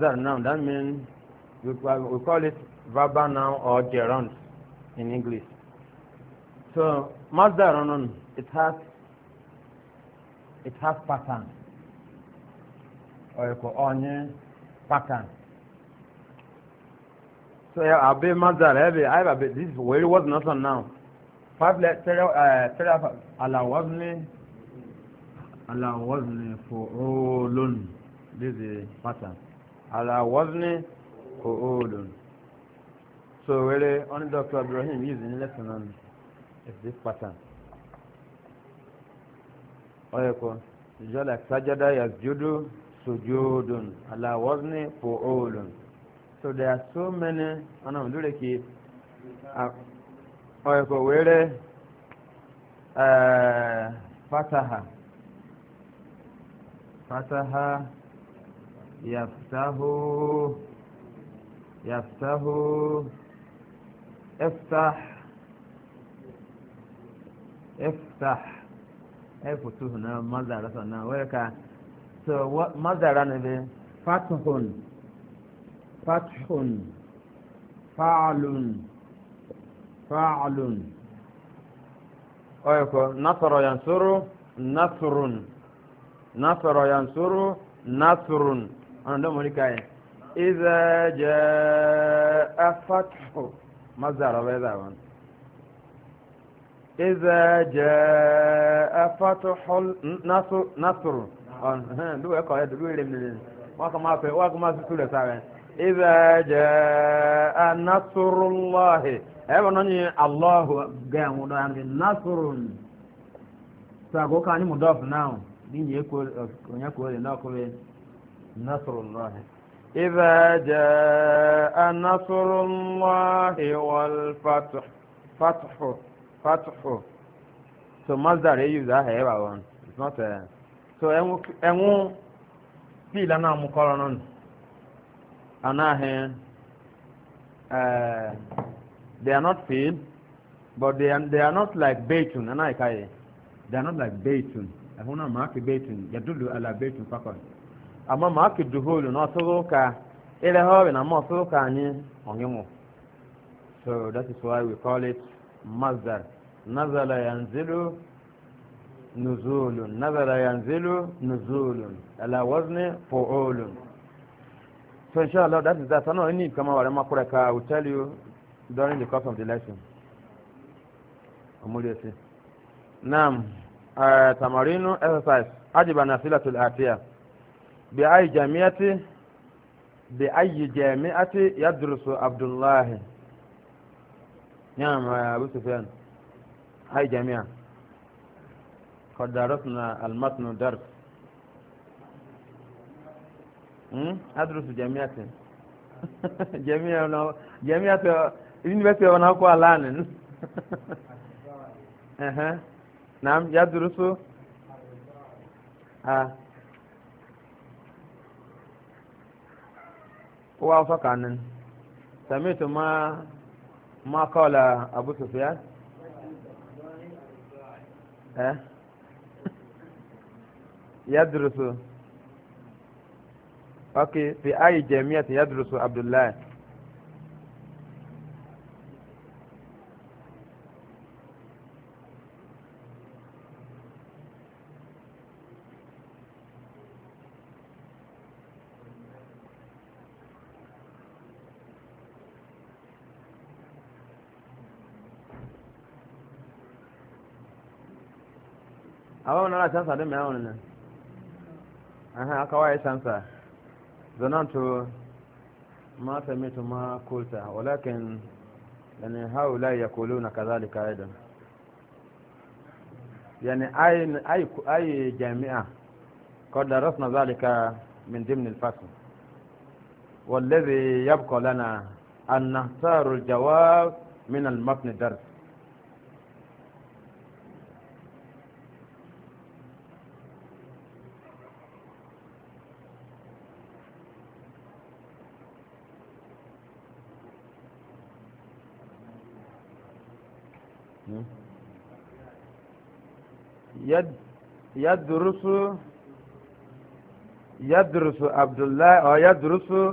masdar noun. That means we call it verbal noun or gerund in English. So masdar noun, it has pattern. Or you call onye pattern. So yeah, I'll be masdar. This is where it was not on now. Five letter ala wazni fu'ulun. This is pattern. Ala wazni fu'ulun. So really only Dr. Ibrahim using lesson on is this pattern. Oyeko. Just like sajada yasjudu sujudun. Ala wazni fu'ulun. So there are so many oyeko wele fataha yaftahu iftah futuhu na mazara sana weka. So what mazara ne fathun fa'lun oyeko nasara yansuru nasrun ando mulikaye idha jaa fathu mazara weza wan idha jaa fathu nasr ndu eko ya du ile mne waka sule sawe idha jaa nasrullahi ebe nonyi Allahu ga mudo yangi nasrun sago kani mudaf now dinje ko onya ko le na ko be nasrullah idha jaa nasrullahi wal fathu so mazdar use that here one it's not so enwu pila na mu koronon anahe they are not filled, but they are not like beitun. They are not like beitun. I want to mark beitun. Yadulu ala beitun fakon. Ama mark duhulu no soloka. Ele hobe na mo soloka anyi onyemo. So that is why we call it mazdar. Nazala yanzilu nuzulun. Ala wazni fu'ulun. So inshallah that is that. I know any kama wale makureka. I will tell you during the course of the lesson. Nam tamarinu exercise ajiba nasilatul atiya bi ay jami'ati yadrusu Abdullah. Nam Abu Sufyan ay jami'a قد درسنا المتن درس أدرس جامعة جامعة university wana kwa lanin naam yadrusu wa fakanin samitu ma qala Abu Sufyan yadrusu okay fi ay jami'at yadrusu Abdullah awa na chansa de mewa nene akawa chansa zanantu ما سمعت ما قلت ولكن يعني هؤلاء يقولون كذلك أيضا يعني أي جامعة قد درسنا ذلك من ضمن الفصل والذي يبقى لنا أن نختار الجواب من المتن الدرس يدرس عبد الله أو يدرس